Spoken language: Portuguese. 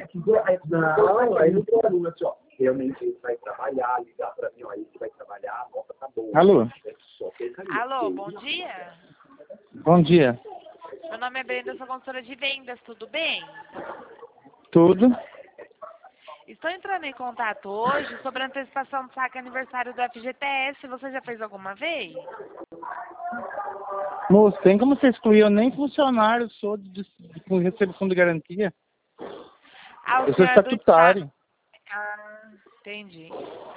Não, aí não tem aluno assim, ó. Realmente ele vai trabalhar, ligar pra mim, ó, ele vai trabalhar, a nota tá boa. Alô? É só porcaria. Alô, bom dia. Bom dia. Meu nome é Brenda, sou consultora de vendas, tudo bem? Tudo? Estou entrando em contato hoje sobre a antecipação do saque aniversário do FGTS. Você já fez alguma vez? Moço, tem como você excluir? Eu nem funcionário sou com recebo fundo de garantia. Ah, o Eu sou senhor é do estatutário. Ah, entendi.